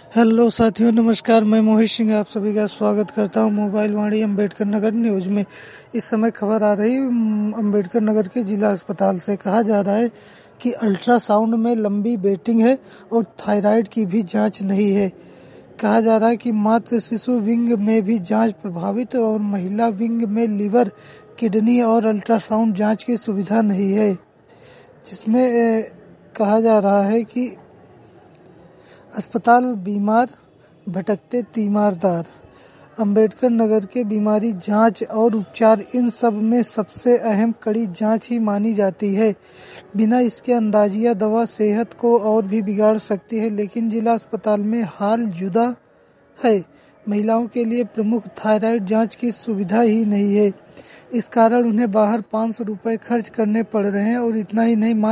Hello साथियों, नमस्कार। मैं मोहित सिंह आप सभी का स्वागत करता हूं मोबाइल वाणी अम्बेडकर नगर न्यूज में। इस समय खबर आ रही अम्बेडकर नगर के जिला अस्पताल से। कहा जा रहा है कि अल्ट्रासाउंड में लंबी वेटिंग है और थायराइड की भी जांच नहीं है। कहा जा रहा है कि मातृ शिशु विंग में भी जांच प्रभावित और महिला विंग में लीवर, किडनी और अल्ट्रासाउंड जांच की सुविधा नहीं है, जिसमें कहा जा रहा है कि अस्पताल बीमार भटकते तीमारदार। अंबेडकर नगर के बीमारी जांच और उपचार, इन सब में सबसे अहम कड़ी जांच ही मानी जाती है। बिना इसके अंदाजिया दवा सेहत को और भी बिगाड़ सकती है, लेकिन जिला अस्पताल में हाल जुदा है। महिलाओं के लिए प्रमुख थायराइड जांच की सुविधा ही नहीं है। इस कारण उन्हें बाहर 500 रुपए खर्च करने पड़ रहे हैं। और इतना ही नहीं,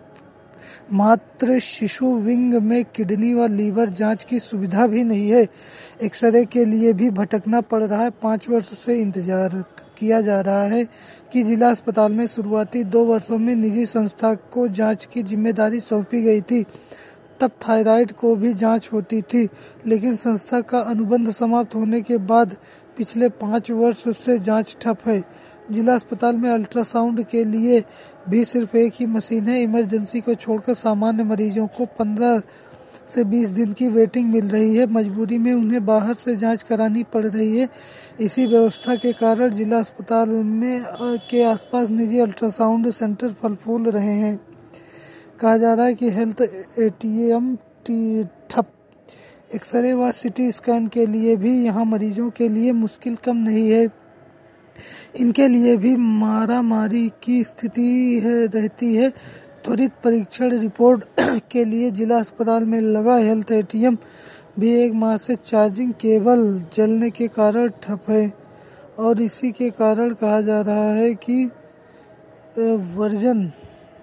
मात्र शिशु विंग में किडनी व लीवर जांच की सुविधा भी नहीं है। एक्सरे के लिए भी भटकना पड़ रहा है। 5 वर्ष से इंतजार किया जा रहा है कि जिला अस्पताल में शुरुआती 2 वर्षों में निजी संस्था को जांच की जिम्मेदारी सौंपी गई थी। तब थायराइड को भी जांच होती थी, लेकिन संस्था का अनुबंध समाप्त होने के बाद पिछले 5 वर्ष से जांच ठप है। जिला अस्पताल में अल्ट्रासाउंड के लिए भी सिर्फ एक ही मशीन है। इमरजेंसी को छोड़कर सामान्य मरीजों को 15 से 20 दिन की वेटिंग मिल रही है। मजबूरी में उन्हें बाहर से जांच करानी पड़ रही है। इसी व्यवस्था के कारण जिला अस्पताल में के आसपास निजी अल्ट्रासाउंड सेंटर फल फूल रहे हैं। कहा जा रहा है कि हेल्थ एटीएम ठप। एक्सरे व सिटी स्कैन के लिए भी यहाँ मरीजों के लिए मुश्किल कम नहीं है। इनके लिए भी मारामारी की स्थिति रहती है। त्वरित परीक्षण रिपोर्ट के लिए जिला अस्पताल में लगा हेल्थ एटीएम भी 1 माह से चार्जिंग केबल जलने के कारण ठप है। और इसी के कारण कहा जा रहा है कि वर्जन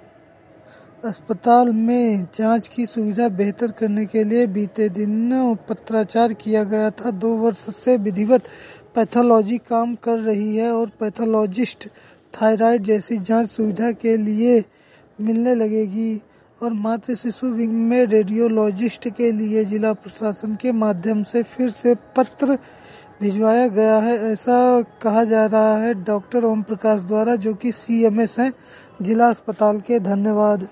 अस्पताल में जांच की सुविधा बेहतर करने के लिए बीते दिन पत्राचार किया गया था। 2 वर्ष से विधिवत पैथोलॉजी काम कर रही है और पैथोलॉजिस्ट थायराइड जैसी जांच सुविधा के लिए मिलने लगेगी। और मातृ शिशु विंग में रेडियोलॉजिस्ट के लिए जिला प्रशासन के माध्यम से फिर से पत्र भिजवाया गया है, ऐसा कहा जा रहा है डॉक्टर ओम प्रकाश द्वारा, जो कि CMS हैं जिला अस्पताल के। धन्यवाद।